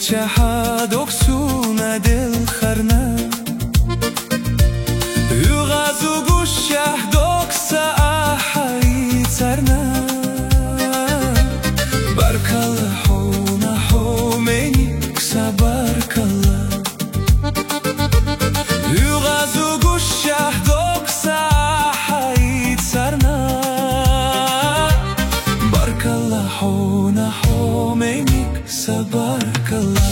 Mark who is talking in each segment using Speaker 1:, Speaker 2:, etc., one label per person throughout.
Speaker 1: شحاد أكسونا دل خرنا يغازو قشه دوكسا أحاي ترنا بارك الله حونا حوميني كسا بارك الله يغازو قشه دوكسا أحاي ترنا بارك الله حونا حوميني كسا بارك الله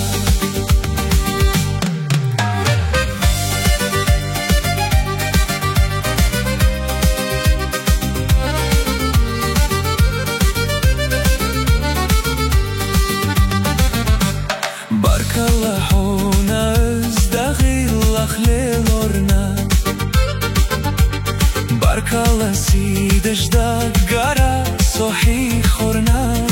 Speaker 1: الله حونا ازدغيلخ للورنا بارك الله سيدش دقارا صحي خورنا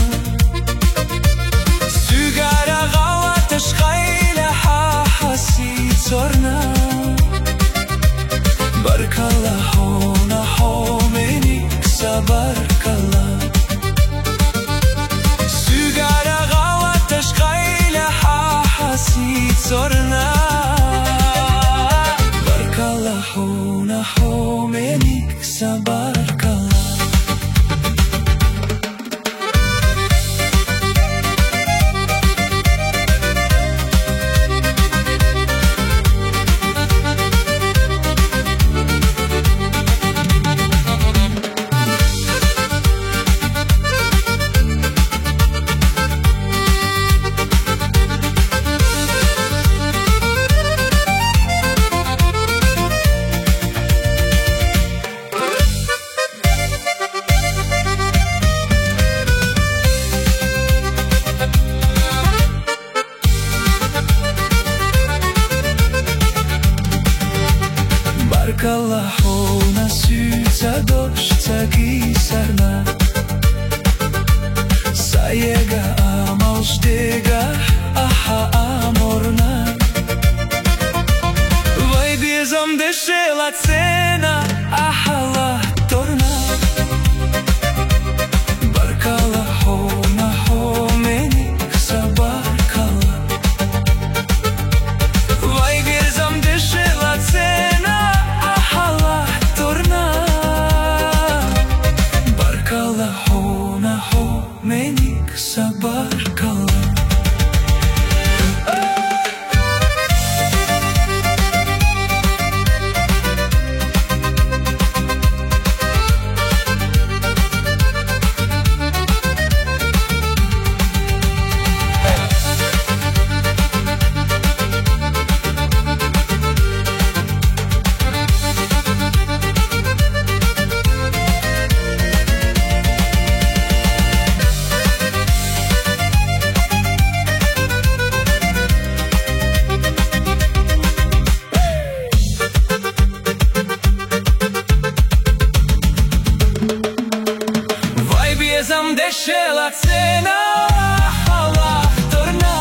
Speaker 1: سيجارة غواتش خيلة حاسي صرنا بارك الله حونا حوميني كسا بارك الله سيجارة غواتش خيلة صرنا بارك الله حونا حوميني كسا بارك الله بارك الله حونا سيتا دوشتا كيسرنا سايقا اموش ديقا احا امورنا وي بيزم دشيلا цена احا الله تورنا بارك الله حونا حوميني كسا بارك الله وي بيزم دشيلا цена حونا حوميني كسا بارك الله Zam deshela cena Allah torna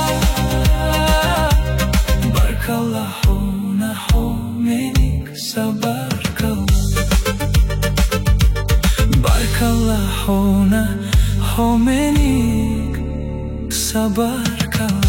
Speaker 1: Bark Allah huna humenik sabark Allah Bark Allah huna humenik sabark Allah